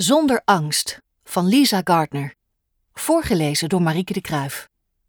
Zonder angst van Lisa Gardner. Voorgelezen door Marieke de Kruijf.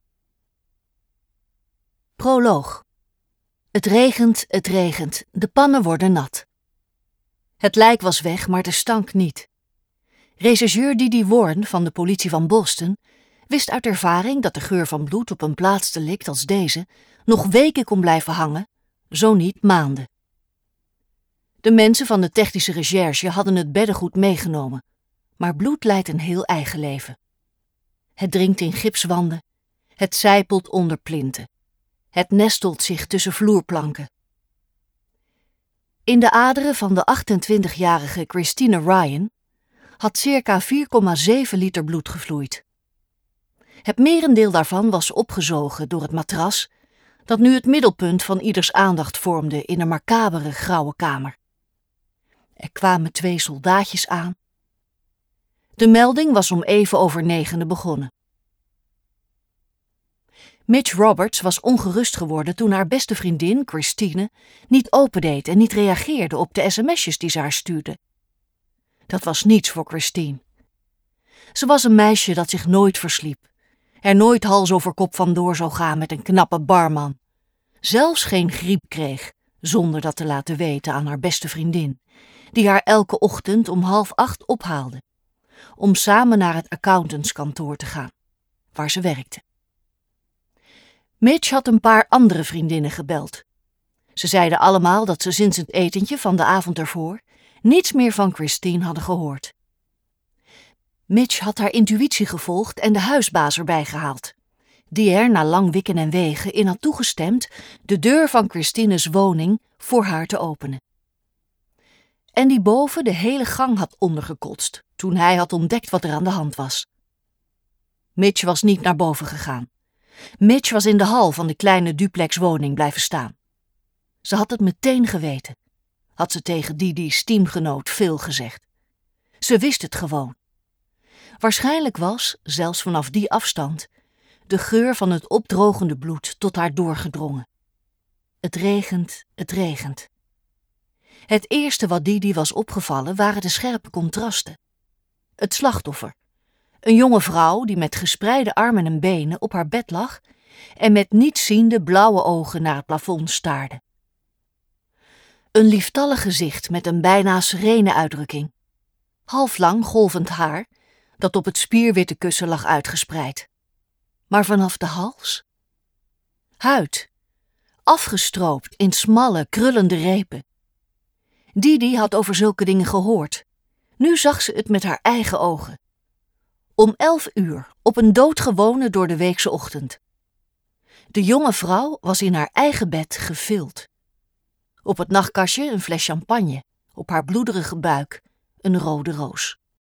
Proloog. Het regent, de pannen worden nat. Het lijk was weg, maar de stank niet. Rechercheur Didi Warren van de politie van Boston wist uit ervaring dat de geur van bloed op een plaatsdelict als deze nog weken kon blijven hangen, zo niet maanden. De mensen van de technische recherche hadden het beddengoed meegenomen, maar bloed leidt een heel eigen leven. Het dringt in gipswanden, het sijpelt onder plinten, het nestelt zich tussen vloerplanken. In de aderen van de 28-jarige Christina Ryan had circa 4,7 liter bloed gevloeid. Het merendeel daarvan was opgezogen door het matras, dat nu het middelpunt van ieders aandacht vormde in een macabere grauwe kamer. Er kwamen 2 soldaatjes aan. De melding was om 9:15 begonnen. Mitch Roberts was ongerust geworden toen haar beste vriendin, Christine, niet opendeed en niet reageerde op de sms'jes die ze haar stuurde. Dat was niets voor Christine. Ze was een meisje dat zich nooit versliep, er nooit hals over kop vandoor zou gaan met een knappe barman, zelfs geen griep kreeg, zonder dat te laten weten aan haar beste vriendin, die haar elke ochtend om 7:30 ophaalde, om samen naar het accountantskantoor te gaan, waar ze werkte. Mitch had een paar andere vriendinnen gebeld. Ze zeiden allemaal dat ze sinds het etentje van de avond ervoor niets meer van Christine hadden gehoord. Mitch had haar intuïtie gevolgd en de huisbaas erbij gehaald, die er na lang wikken en wegen in had toegestemd de deur van Christines woning voor haar te openen. En die boven de hele gang had ondergekotst toen hij had ontdekt wat er aan de hand was. Mitch was niet naar boven gegaan. Mitch was in de hal van de kleine duplexwoning blijven staan. Ze had het meteen geweten, had ze tegen Didi's teamgenoot Phil gezegd. Ze wist het gewoon. Waarschijnlijk was, zelfs vanaf die afstand, de geur van het opdrogende bloed tot haar doorgedrongen. Het regent. Het eerste wat Didi was opgevallen waren de scherpe contrasten. Het slachtoffer, een jonge vrouw die met gespreide armen en benen op haar bed lag en met nietsziende blauwe ogen naar het plafond staarde. Een lieftallig gezicht met een bijna serene uitdrukking. Halflang golvend haar, dat op het spierwitte kussen lag uitgespreid. Maar vanaf de hals? Huid, afgestroopt in smalle, krullende repen. Didi had over zulke dingen gehoord. Nu zag ze het met haar eigen ogen. Om 11:00 op een doodgewone doordeweekse ochtend. De jonge vrouw was in haar eigen bed gevild. Op het nachtkastje een fles champagne, op haar bloederige buik een rode roos.